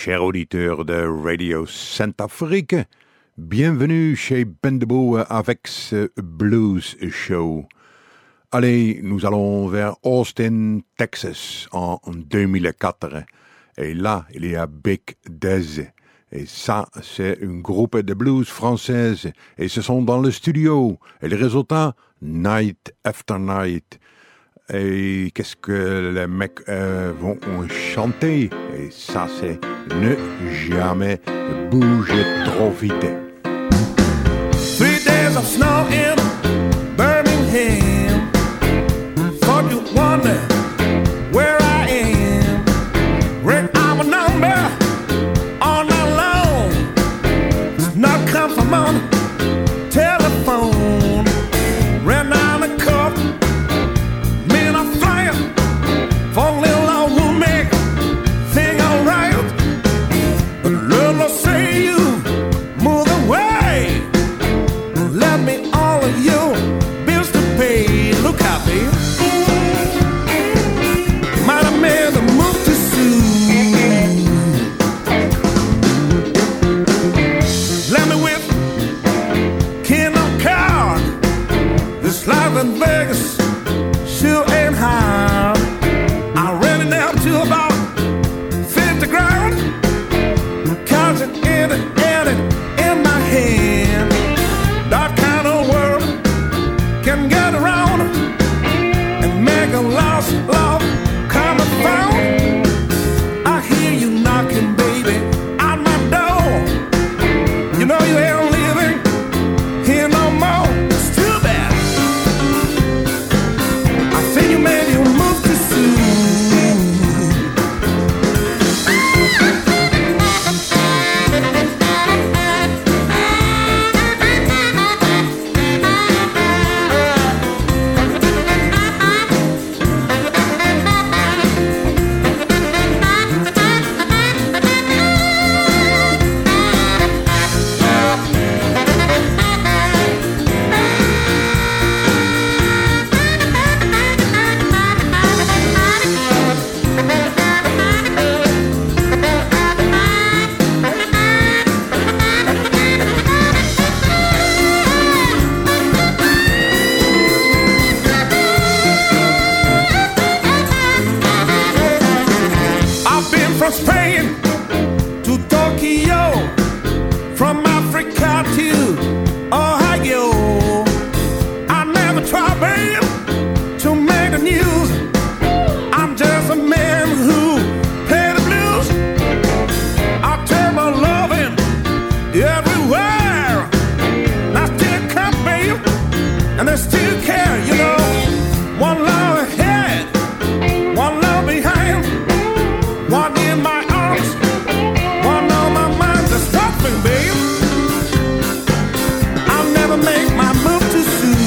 chers auditeurs de Radio Centrafrique, bienvenue chez Ben Debout avec ce Blues Show. Allez, nous allons vers Austin, Texas en 2004. Et là, il y a Big Dez. Et ça, c'est un groupe de blues française. Et ce sont dans le studio. Et le résultat, Night After Night. Et qu'est-ce que les mecs vont chanter? Et ça, c'est ne jamais bouger trop vite. 3 days of snow in Birmingham. Thought you wonder where I am. Ring our number all night long. It's not come from on telephone. Ran down the cup. Men are flying for a little old woman. Thing alright. But little say you move away. Let me all of you bills to pay. Look out, babe. Might have made the move too soon. Let me whip Kingdom Car. This life in Vegas sure ain't hard. I ran it down to about 50 grand. Cause it in my hand. That kind of world can get around and make a lost love come and found. I hear you knocking, baby, on my door. You know you ain't living here no more. It's too bad. I think you made your move too soon. I've been from Spain to Tokyo, from Africa to Ohio. I never tried, babe, to make the news. I'm just a man who play the blues. I turn my loving everywhere. I still come, babe, and I still care, you know. One love ahead, one love behind. One in my arms, one on my mind. There's nothing, babe. I'll never make my move too soon.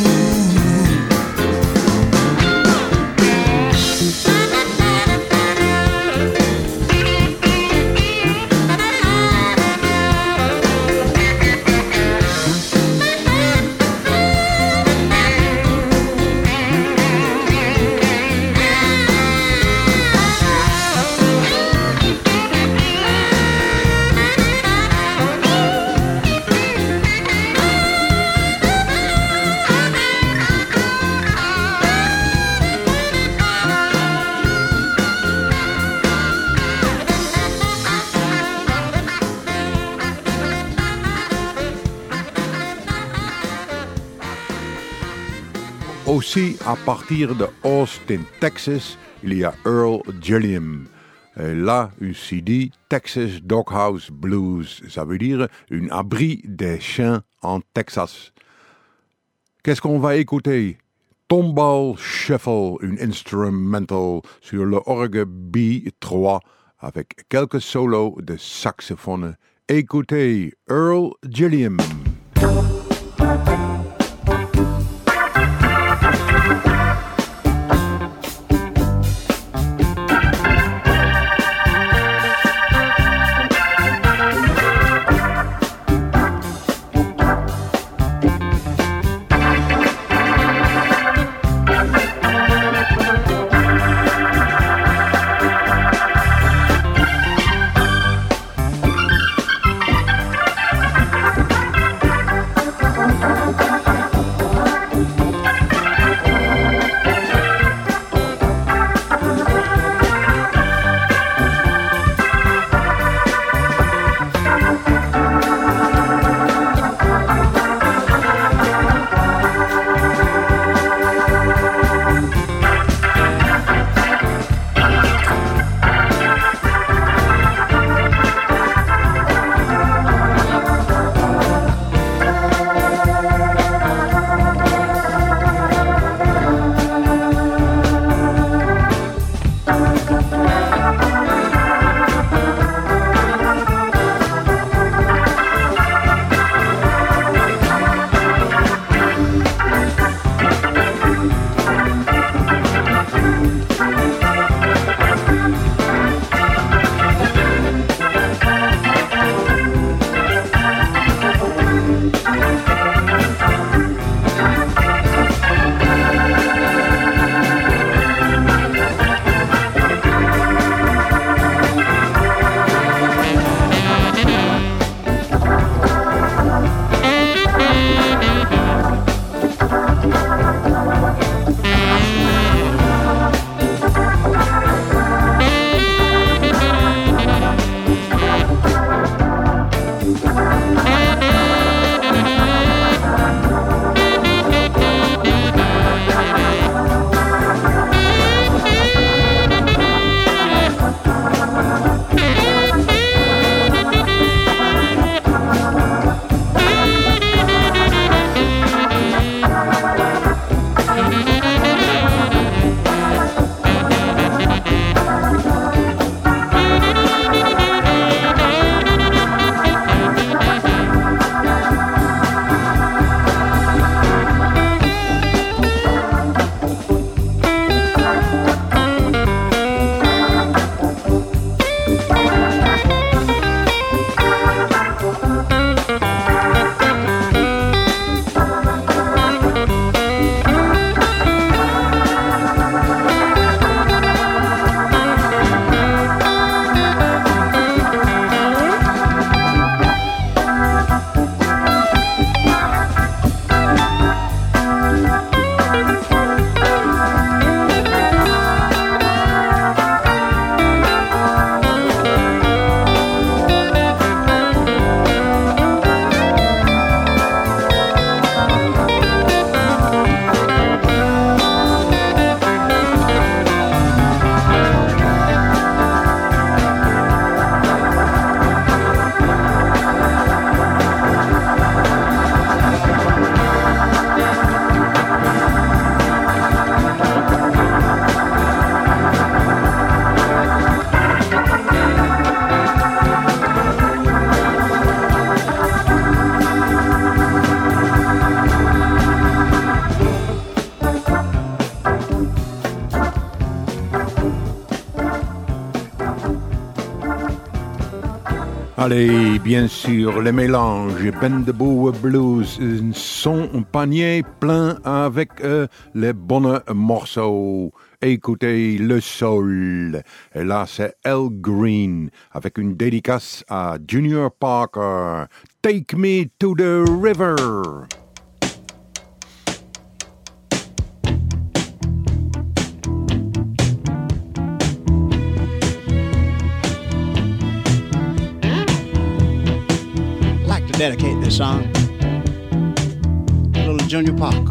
Aussi, à partir de Austin, Texas, il y a Earl Gilliam. Et là, une CD Texas Doghouse Blues. Ça veut dire un abri des chiens en Texas. Qu'est-ce qu'on va écouter? Tomball Shuffle, une instrumental sur le orgue B3 avec quelques solos de saxophone. Écoutez Earl Gilliam. Allez, bien sûr, le mélange Bendeboe Blues, son panier plein avec les bons morceaux. Écoutez le soul. Et là, c'est Al Green avec une dédicace à Junior Parker. Take me to the river. Dedicate this song to little Junior Parker,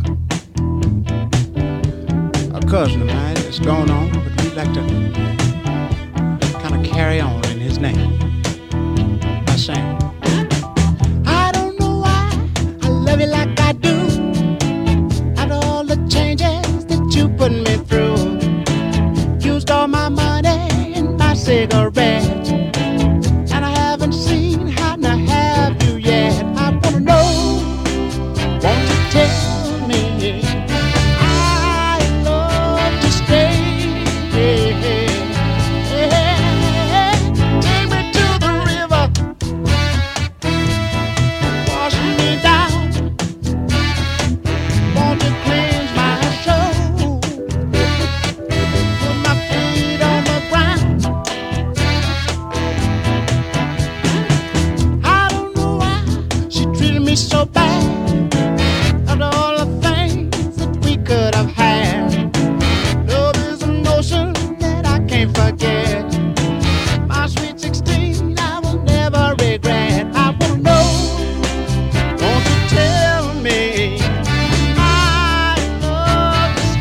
a cousin of mine that's gone on, but we'd like to kind of carry on in his name by saying, I don't know why I love you like I do, after all the changes that you put me through. Used all my money and my cigarettes, and I haven't seen how to have you yet. I wanna know, won't you tell me I love to stay? Take me to the river, wash me down. Won't you cleanse my soul? Put my feet on the ground. So bad after all the things that we could have had. Love is an notion that I can't forget. My sweet 16, I will never regret. I wanna know, won't you tell me I love to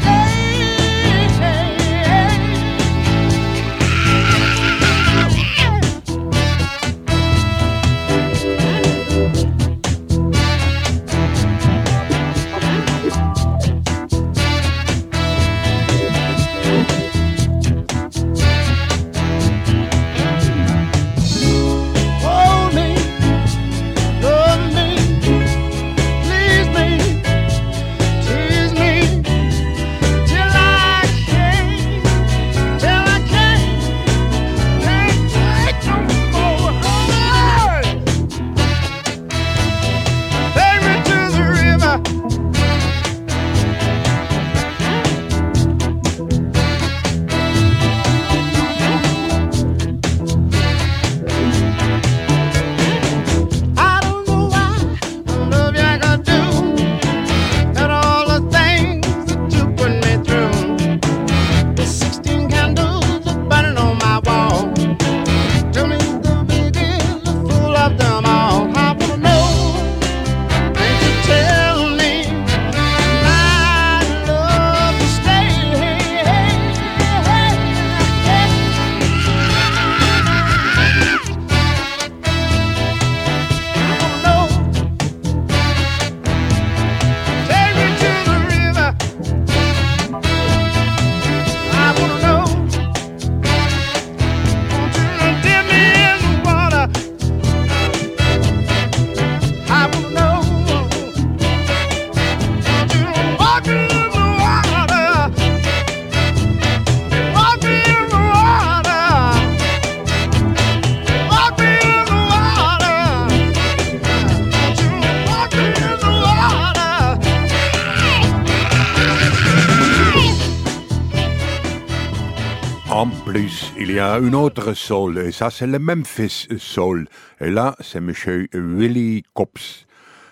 En plus, il y a une autre soul, et ça c'est le Memphis Soul. Et là, c'est monsieur Willie Cops.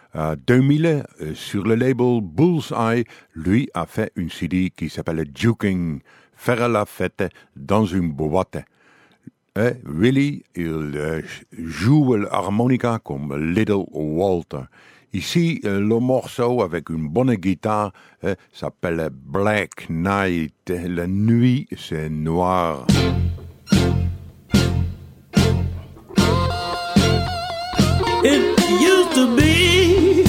2000, sur le label Bullseye, lui a fait une CD qui s'appelle Juking, faire la fête dans une boîte. Et Willie, il joue l'harmonica comme Little Walter. Ici, le morceau avec une bonne guitare s'appelle Black Night. La nuit, c'est noir. It used to be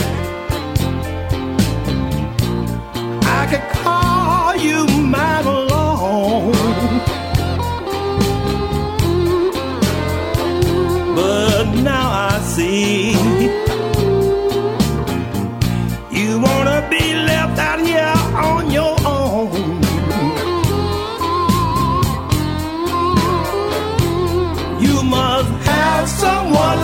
I could call you mine alone, but now I see you wanna be left out here on your own. You must have someone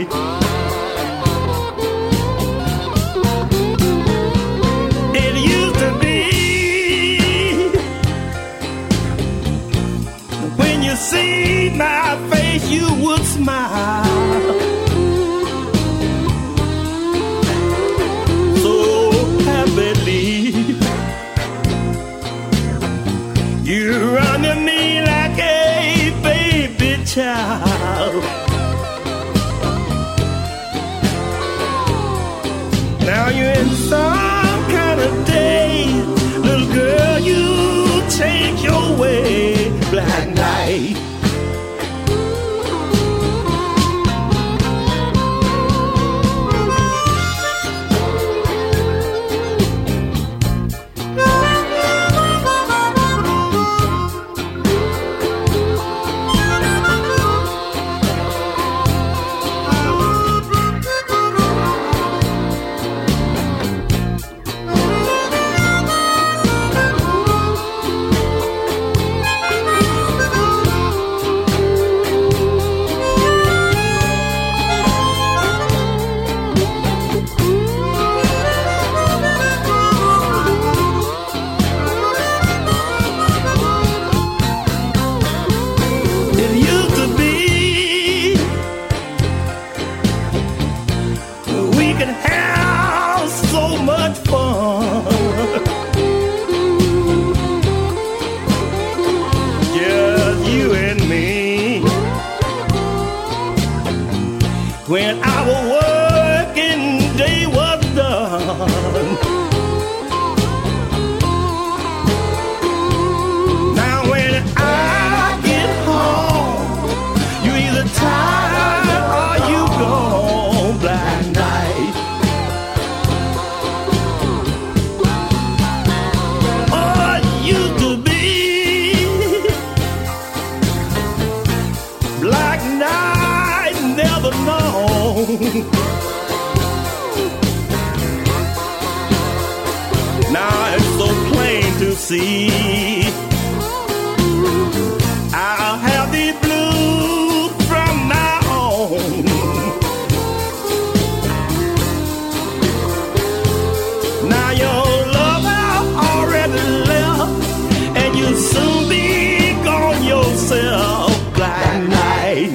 night. It used to be when you see my face, you would smile. So happily, you run to me like a baby child. Now you're in some kind of daze, little girl, you take your way, black night. When our working day was done, now when I get home, you either tired or you gone, black night. Oh, it used to be black night, never know. Now it's so plain to see, I'll have these blues from now on. Now your lover already left, and you'll soon be gone yourself, black night.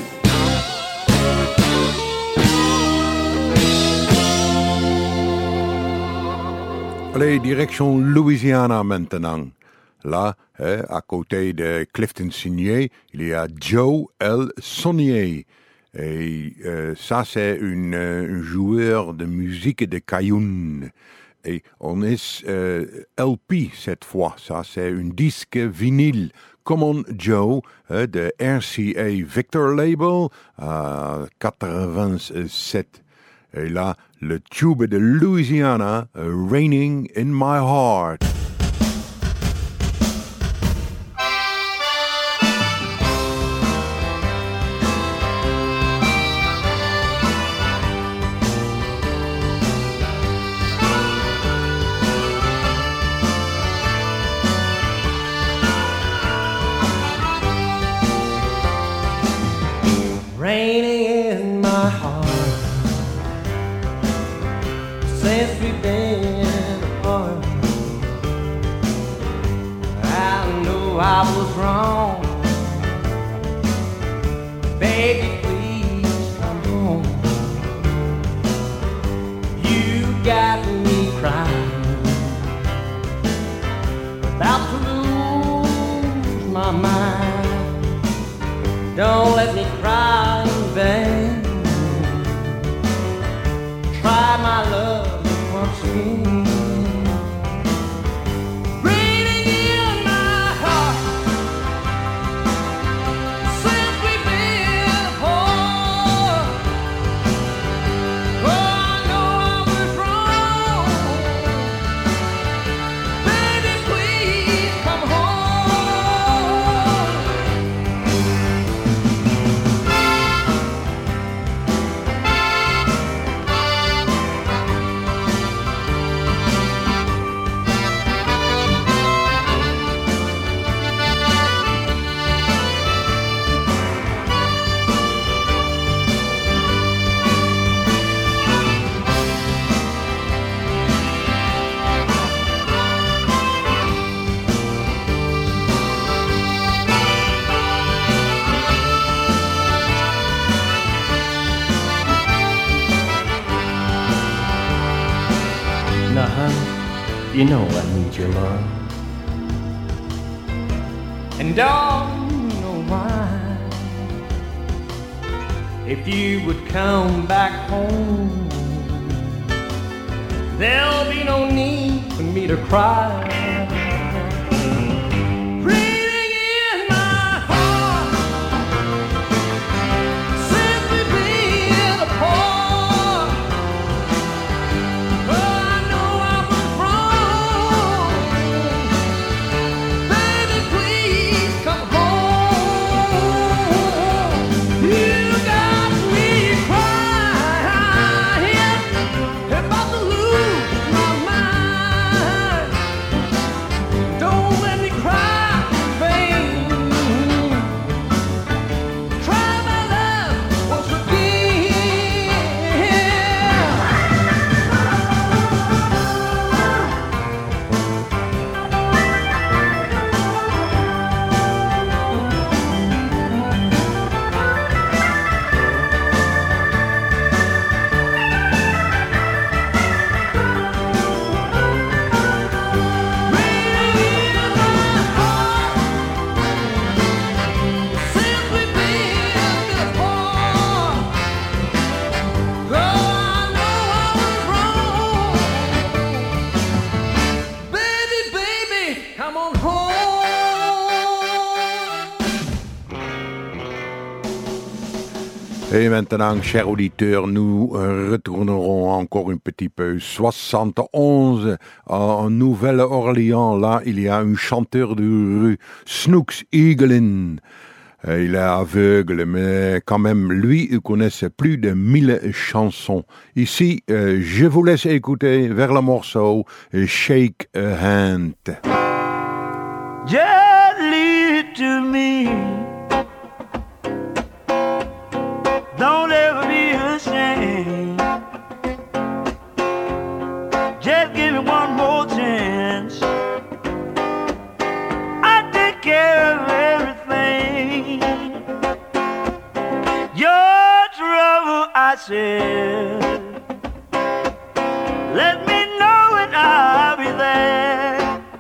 Allez, direction Louisiana maintenant. Là, à côté de Clifton Signé, il y a Joe L. Saunier. Et ça, c'est un joueur de musique de cajon. Et on est LP cette fois. Ça, c'est un disque vinyle. Common Joe de RCA Victor Label à 87. Et là, le tube de Louisiana, Raining in My Heart. Raining in my heart since we've been apart. I know I was wrong. Baby, please come home. You got me crying, about to lose my mind. Don't let me cry in vain. Try my love once again. Raining in my heart since we've been apart. Oh, I know I was wrong. Baby, please come home. You know I need your love. And darling, you know why. If you would come back home, there'll be no need for me to cry. Breathing in my heart, simply being apart. Oh, I know I was wrong. Baby, please come home. You got me crying about to lose my mind. Don't let me cry in vain. Try my love once again. Simply being apart. Oh, I know I was wrong. Baby, baby, come on home. Et maintenant, chers auditeurs, nous retournerons encore un petit peu. 71, en Nouvelle-Orléans, là, il y a un chanteur de rue, Snooks Eaglin. Il est aveugle, mais quand même, lui, il connaissait plus de 1000 chansons. Ici, je vous laisse écouter vers le morceau Shake a Hand. Just leave it to me. Don't ever be ashamed. Just give me one more chance. I take care of everything. Your trouble, I said. Let me know and I'll be there.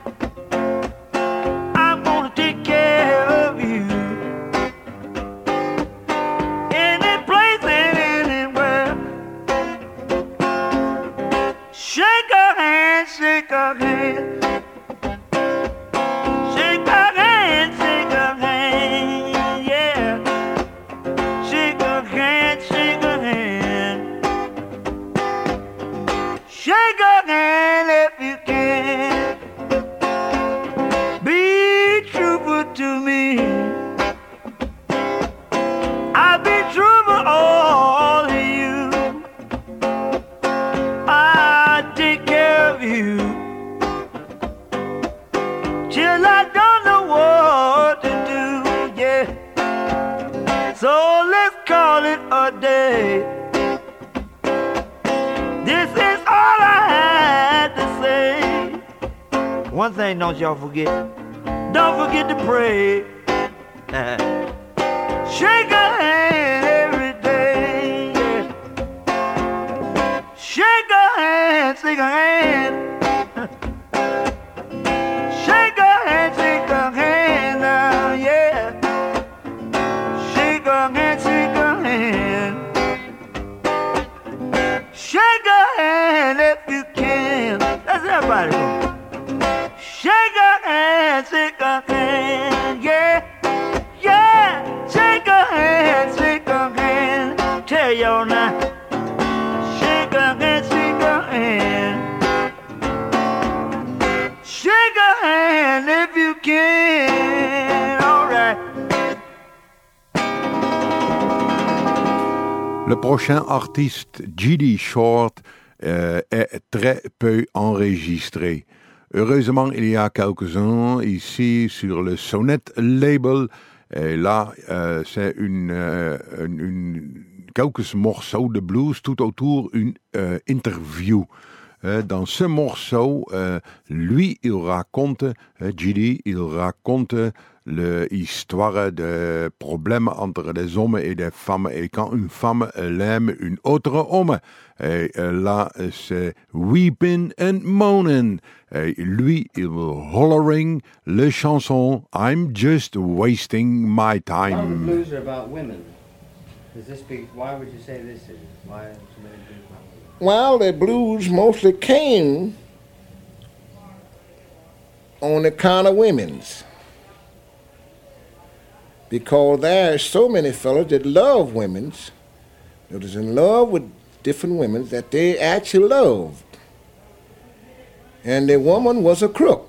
I'm gonna take care of you. Any place and anywhere. Shake a hand, shake a hand. Shake a hand, shake a hand, yeah. Shake a hand, shake a hand. Shake a hand if you can. Be truthful to me. I'll be true for all of you. I take care of you till I don't know what to do, yeah. So let's call it a day. This is all I had to say. One thing don't y'all forget. Don't forget to pray. Shake a hand every day. Yeah. Shake a hand, shake a hand. Shake a hand now, yeah. Shake a hand, shake a hand. Shake a hand if you can. That's everybody go. Shake a hand, yeah. Yeah, shake a hand, tell y'all now. Shake a hand, shake a hand if you can, alright. Le prochain artiste, G.D. Short, est très peu enregistré. Heureusement, il y a quelques-uns ici sur le Sonnet label. Et là, c'est quelques morceaux de blues tout autour d'une interview. Dans ce morceau, lui, il raconte, G.D., il raconte l'histoire de problèmes entre les hommes et les femmes. Et quand une femme elle aime une autre homme, et là c'est weeping and moaning. Et lui, il va hollering le chanson I'm just wasting my A lot of time. blues are about women. Why would you say this is? Why are so many blues about women? Well, the blues mostly came on account of women's. Because there are so many fellas that love women's, that is in love with different women that they actually loved. And the woman was a crook.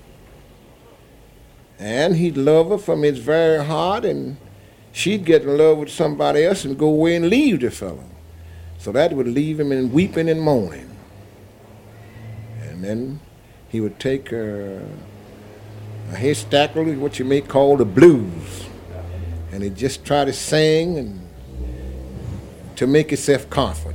And he'd love her from his very heart, and she'd get in love with somebody else and go away and leave the fellow. So that would leave him in weeping and moaning. And then he would take a haystack, what you may call the blues, and he'd just try to sing and to make himself comfort.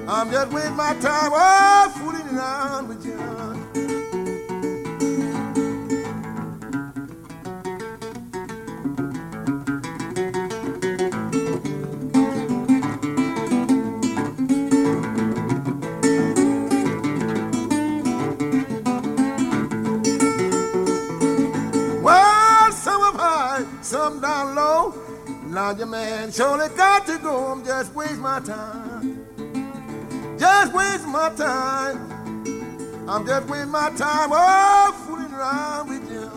I'm just wasting my time, oh, fooling around with you. Well, some up high, some down low. Now your man surely got to go. I'm just wasting my time. Just wasting my time. I'm just wasting my time, oh, fooling around with you.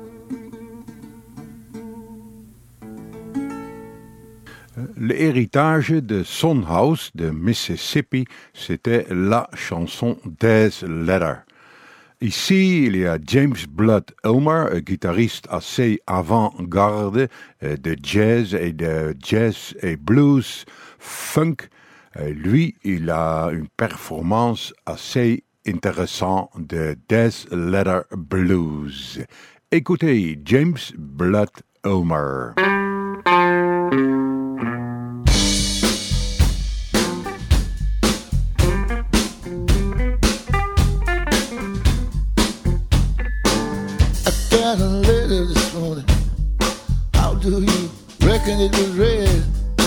L'héritage de Son House de Mississippi, c'était la chanson Death Letter. Ici, il y a James Blood Ulmer, un guitariste assez avant-garde de jazz et blues funk. Lui, il a une performance assez intéressante de Death Letter Blues. Écoutez James Blood Ulmer. Got a letter this morning. How do you reckon it was read?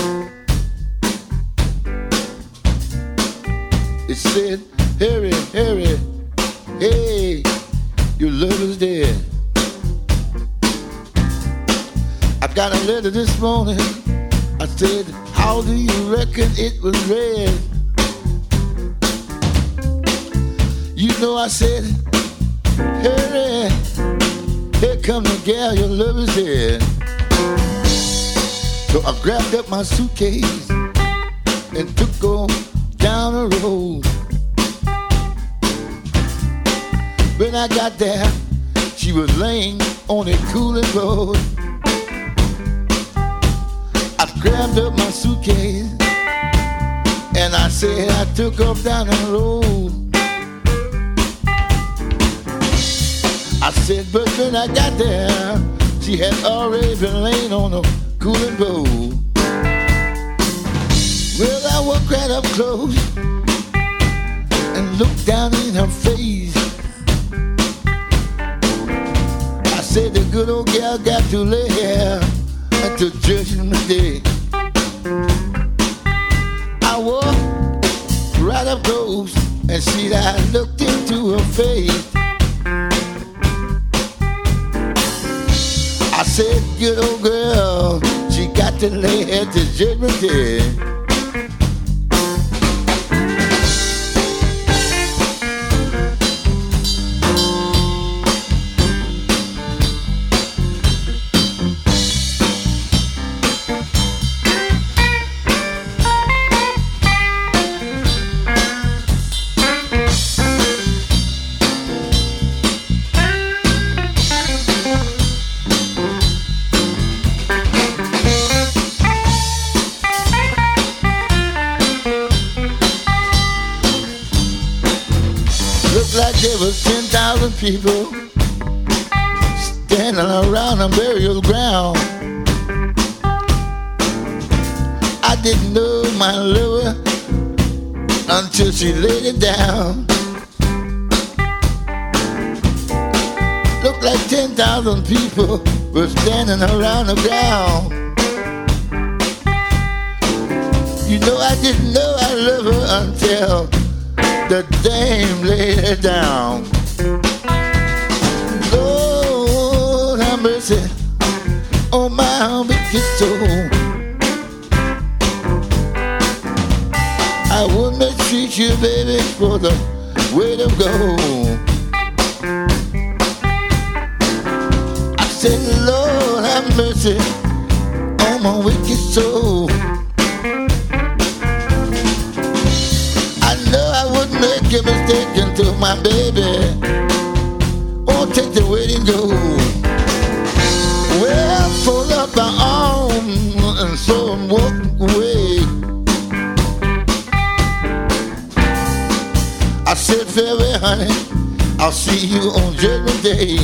It said, Harry, Harry, hey, your lover's dead. I got a letter this morning. I said, how do you reckon it was read? You know I said, Harry, here come the gal, your lover's dead. So I grabbed up my suitcase and took off down the road. When I got there, she was laying on a cooling road. I grabbed up my suitcase and I said I took off down the road. I said, but when I got there, she had already been laying on a cooling bowl. Well, I walked right up close and looked down in her face. I said, the good old gal got to lay here until Judgment Day. I walked right up close and see that I looked into her face. I said, good old girl, she got to lay here to Judgment Day. There was 10,000 people standing around a burial ground. I didn't know my lover until she laid it down. Looked like 10,000 people were standing around the ground. You know I didn't know I loved her until the dame laid her down. Lord have mercy on my wicked soul. I would mistreat you, baby, for the way to go. I said, Lord have mercy on my wicked soul. Make a mistake until my baby won't take the waiting go. Well, fold up my arm and so I'm walking away. I said, farewell, honey, I'll see you on Judgment Day.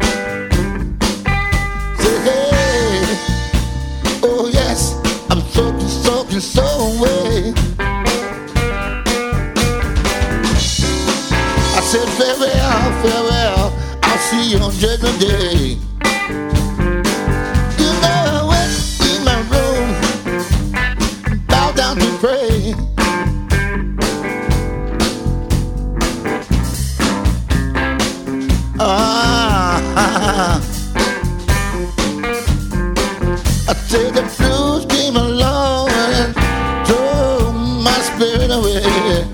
Say, hey, oh yes, I'm soaking so away. see you on Judgment Day. You know I went in my room, bow down to pray. I said the blues came along and drove my spirit away.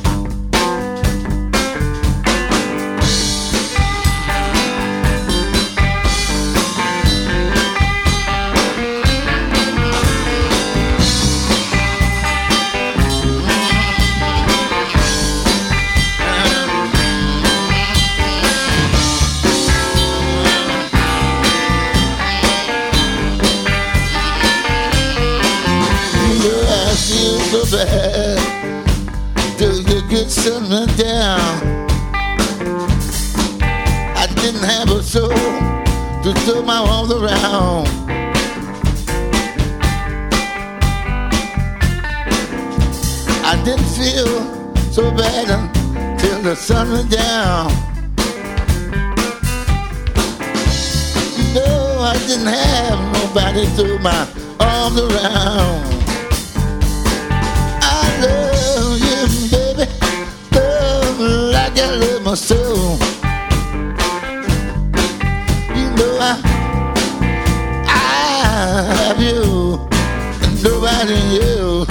So bad till you get something down. I didn't have a soul to throw my arms around. I didn't feel so bad until the sun went down. No, I didn't have nobody to throw my arms around. I love you, baby, love like I love my soul. You know I have you and nobody else.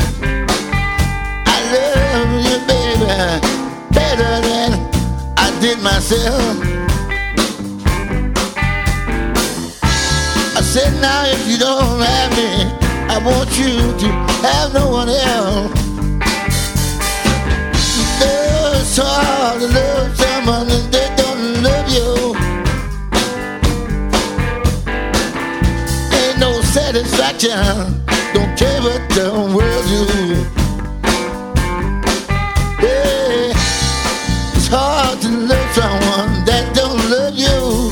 I love you, baby, better than I did myself. I said now if you don't have me, I want you to have no one else. It's hard to love someone and they don't love you. Ain't no satisfaction, don't care what the world do. Yeah, it's hard to love someone that don't love you.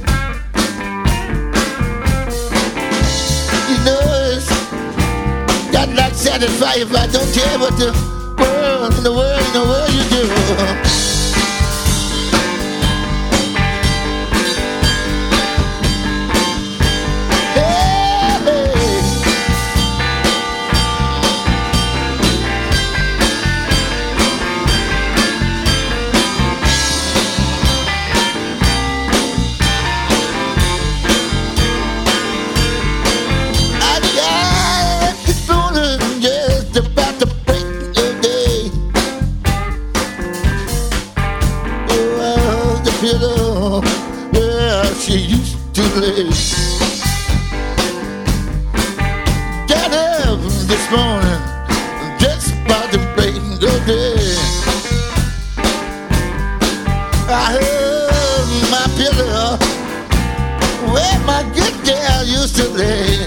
You know it's got not satisfied if I don't care what the world you do. She used to lay. Got up this morning, just about to break the day. I heard my pillow where my good girl used to lay.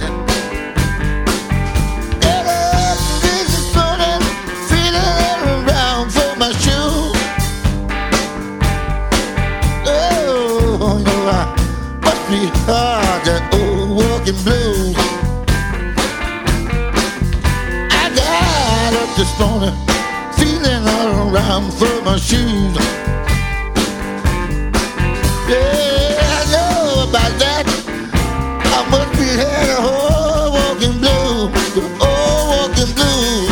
Got up this morning, feeling around for my shoe. Oh, you know I must be hard, that old walking blues. I got up this morning, feeling all around for my shoes. Yeah, I know about that. I must be had a whole walking blues, the old walking blues.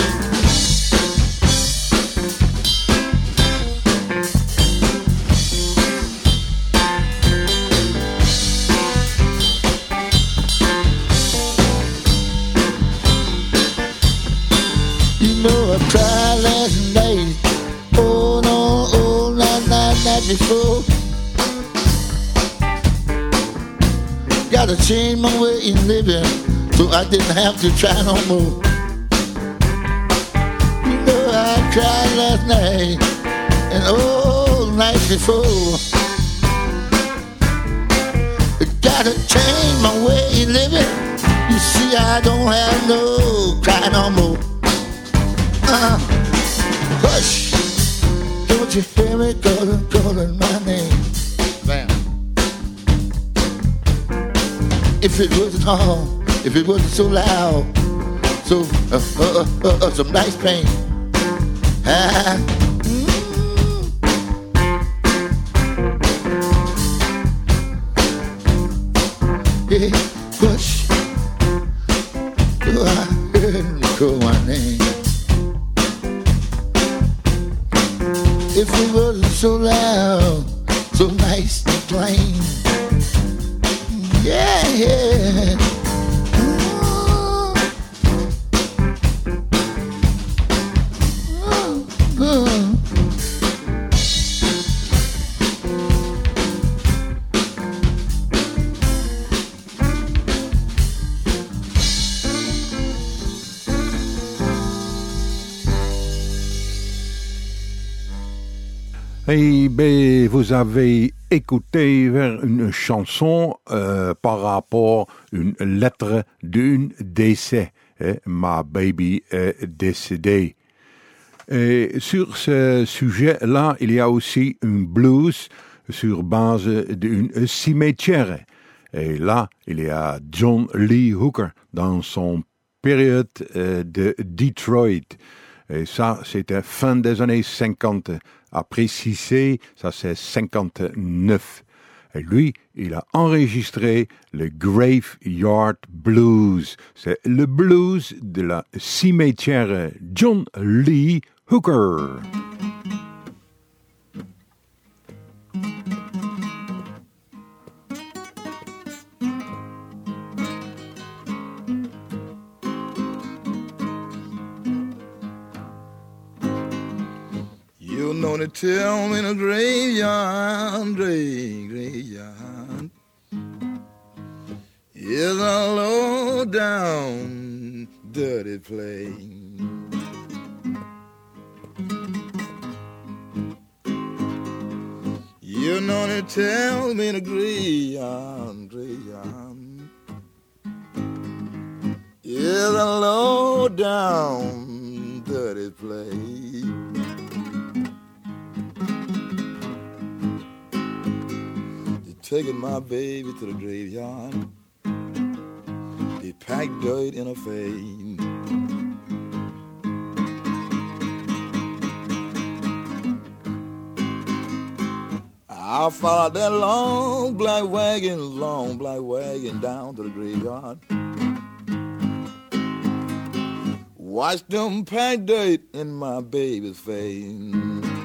You know I cried last night, oh no, oh night before. Gotta change my way in living, so I didn't have to try no more. You know I cried last night, and all night before. Gotta change my way in living, you see I don't have no cry no more. Hush, don't you hear me calling my name? Bam. If it wasn't hard, if it wasn't so loud, so some nice pain. Hey, push. Oh, I heard him call my name. If it wasn't so loud, so nice and plain. Yeah, yeah. Eh bien, vous avez écouté une chanson par rapport à une lettre d'un décès. Ma baby est décédée. Et sur ce sujet-là, il y a aussi un blues sur base d'un cimetière. Et là, il y a John Lee Hooker dans son période de Detroit. Et ça, c'était fin des années 50. À préciser, ça c'est 59. Et lui, il a enregistré le Graveyard Blues. C'est le blues de la cimetière John Lee Hooker. You know to tell me in a graveyard, graveyard is a low down, dirty place. You know to tell me in a graveyard, graveyard is a low down, dirty place. Taking my baby to the graveyard, they pack dirt in her face. I followed that long black wagon down to the graveyard. Watched them pack dirt in my baby's face.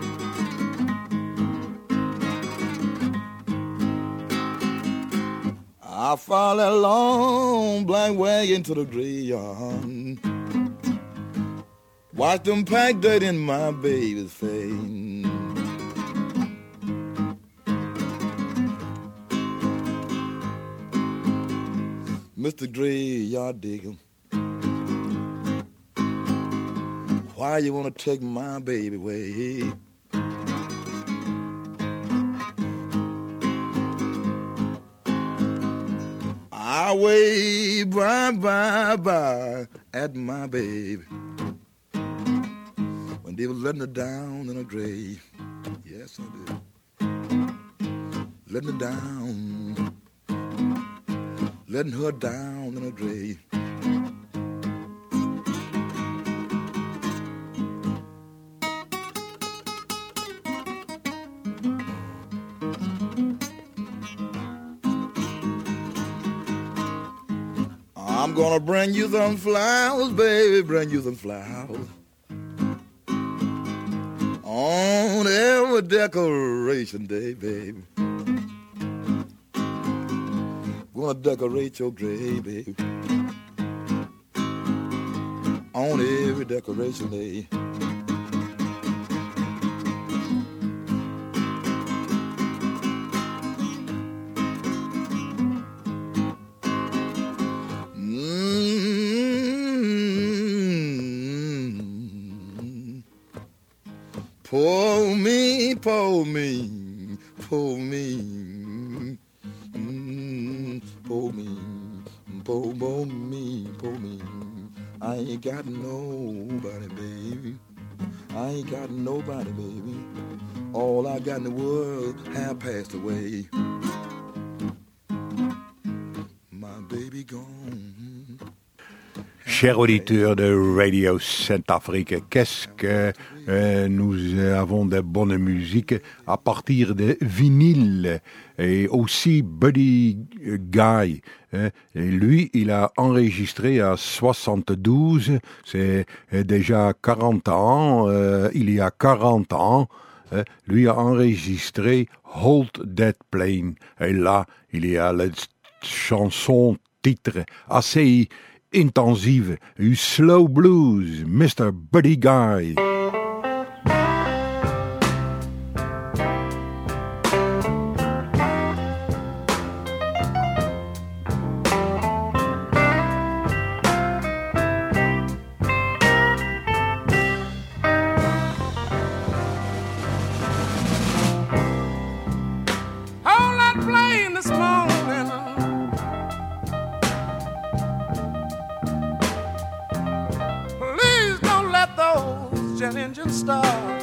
I followed that long black wagon to the graveyard. Watched them pack dirt in my baby's face. Mr. Graveyard digger, why you wanna take my baby away? I wave bye at my baby when they was letting her down in her grave. Yes, I did. Letting her down, letting her down in her grave. I'm gonna bring you some flowers, baby, bring you some flowers. On every decoration day, baby. Gonna decorate your grave, baby. On every decoration day. Pour me, pour me, pour me, pour me, pour me, pour me. I ain't got nobody, baby. I ain't got nobody, baby. All I got in the world have passed away. My baby gone. Chers auditeurs de Radio Saint-Afrique, qu'est-ce que nous avons de bonne musique à partir de vinyle et aussi Buddy Guy. Et lui, il a enregistré à 72, c'est déjà 40 ans, il y a 40 ans, lui a enregistré Hold That Plane. Et là, il y a la chanson titre assez intensive, du slow blues, Mr. Buddy Guy. Engine start.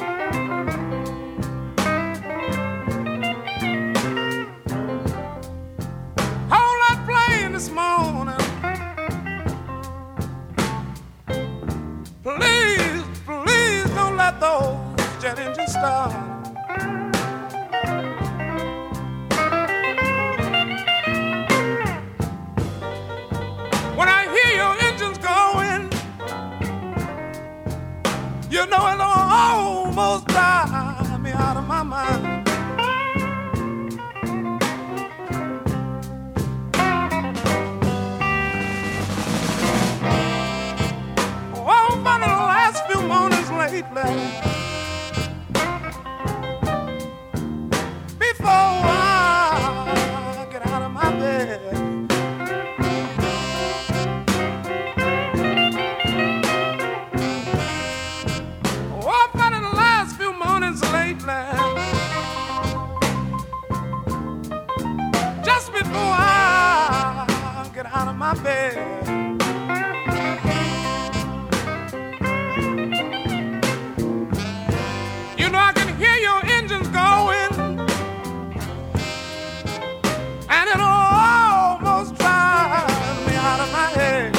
Hold that plane this morning. Please, please don't let those jet engines start. When I hear your engines going, you know it'll almost drive me out of my mind. Oh, but in the last few mornings lately, before I get out of my bed, just before I get out of my bed, you know I can hear your engines going, and it'll almost drive me out of my head.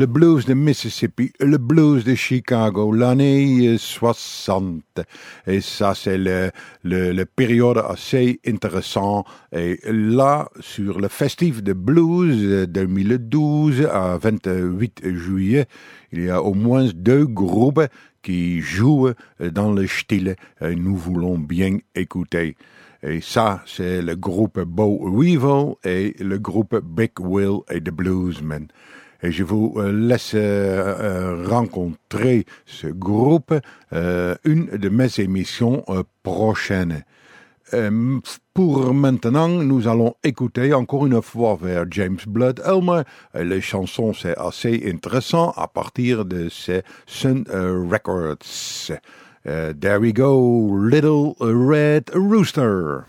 le blues de Mississippi, le blues de Chicago, l'année 60. Et ça, c'est le période assez intéressant. Et là, sur le Festif de Blues 2012, à 28 juillet, il y a au moins 2 groupes qui jouent dans le style nous voulons bien écouter. Et ça, c'est le groupe Bow Weevil et le groupe Big Will et The Bluesmen. Et je vous laisse rencontrer ce groupe une de mes émissions prochaines. Pour maintenant, nous allons écouter encore une fois vers James Blood Elmer. Les chansons, c'est assez intéressant à partir de ces Sun Records. There we go, Little Red Rooster.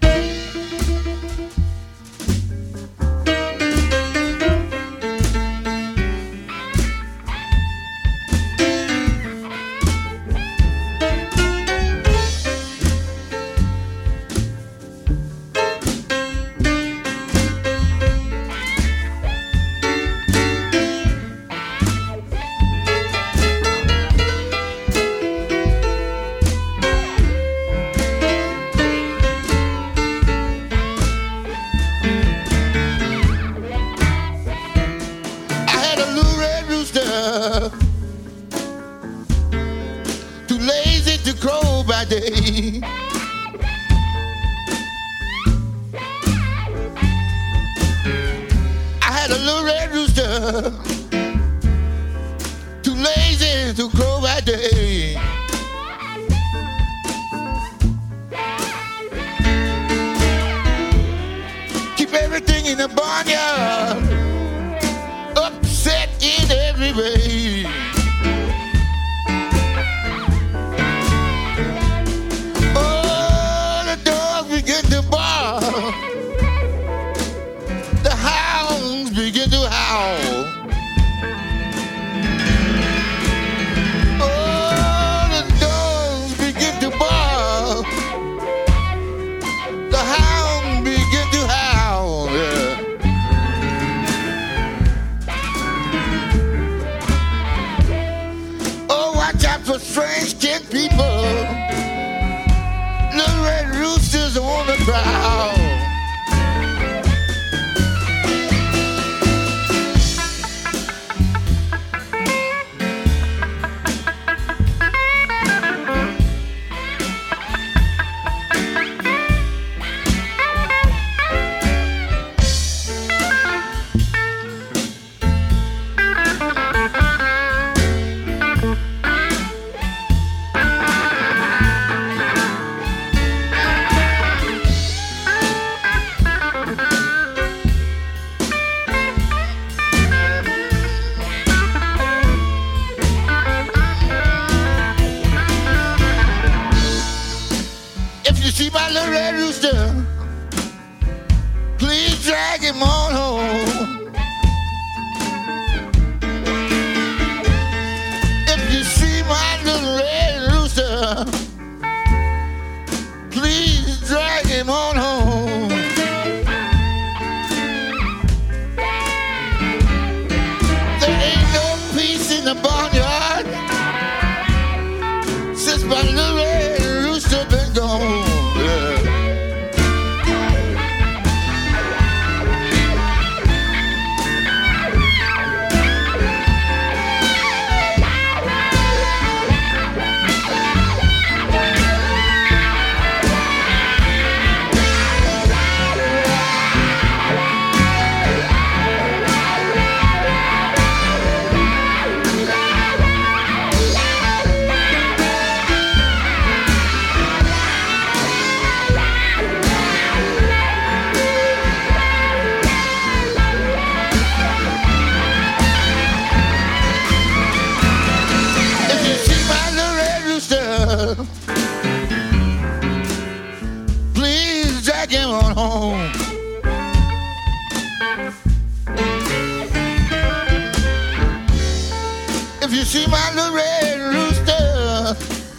see my little red rooster,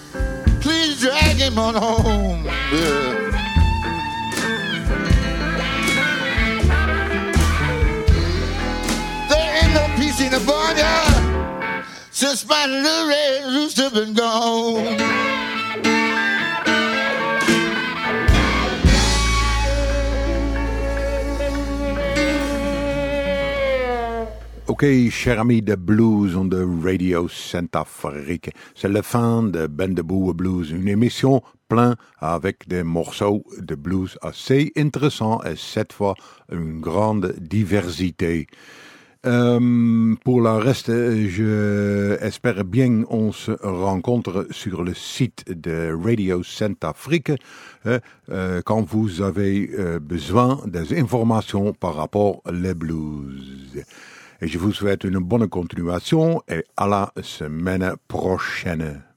please drag him on home. Yeah. There ain't no peace in the barnyard. since my little red rooster been gone. Ok, chers amis de blues on the Radio Centrafrique, c'est la fin de Bendeboe Blues, une émission pleine avec des morceaux de blues assez intéressants et cette fois une grande diversité. Pour le reste, je espère bien on se rencontre sur le site de Radio Centrafrique quand vous avez besoin des informations par rapport aux blues. Et je vous souhaite une bonne continuation et à la semaine prochaine.